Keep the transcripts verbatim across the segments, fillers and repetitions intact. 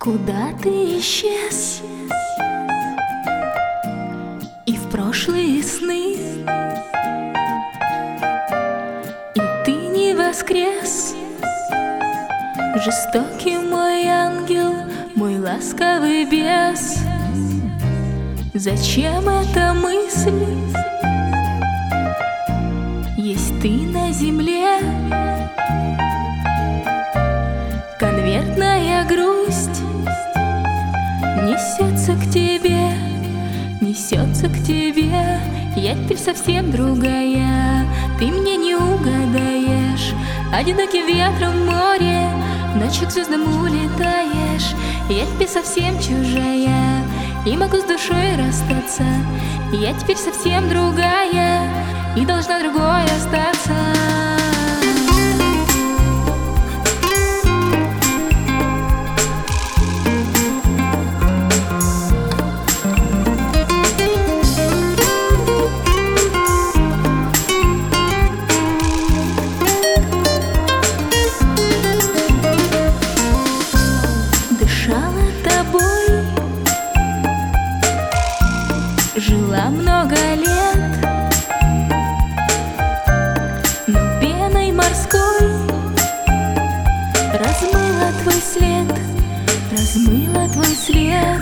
Куда ты исчез? И в прошлые сны, и ты не воскрес. Жестокий мой ангел, мой ласковый бес. Зачем эта мысль? Есть ты на земле. Конвертная грусть несется к тебе, несется к тебе. Я теперь совсем другая, ты мне не угадаешь. Одиноким ветром в море, ночью к звездам улетаешь. Я теперь совсем чужая, не могу с душой расстаться. Я теперь совсем другая, и должна другой остаться. Жила много лет, но пеной морской размыла твой след, размыла твой след.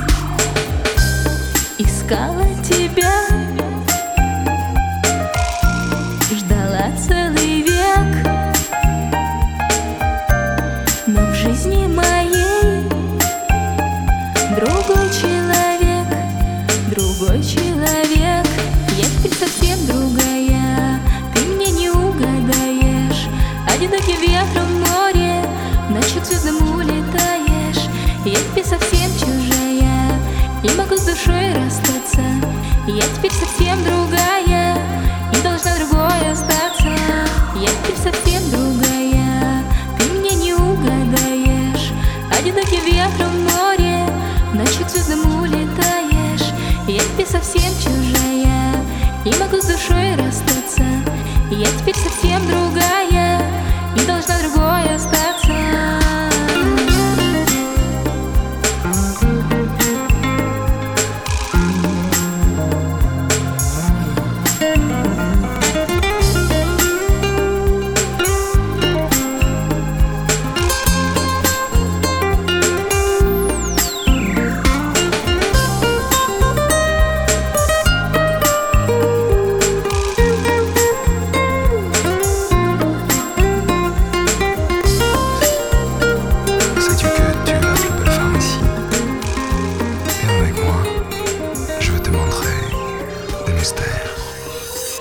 Искала тебя, ждала целый век, но в жизни моей другой человек, другой человек. Я теперь совсем другая, ты мне не угадаешь. Одиноким ветром в море, ночью к звездам улетаешь. Я теперь совсем чужая, не могу с душой расстаться. Я теперь совсем другая, и должна другой остаться. Я теперь совсем другая, ты мне не угадаешь. Одиноким ветром в море, ночью к звездам улетаешь. Я теперь совсем чужая, не могу с душой расстаться. Я теперь совсем другая, и должна другой остаться. Je te montrerai des mystères.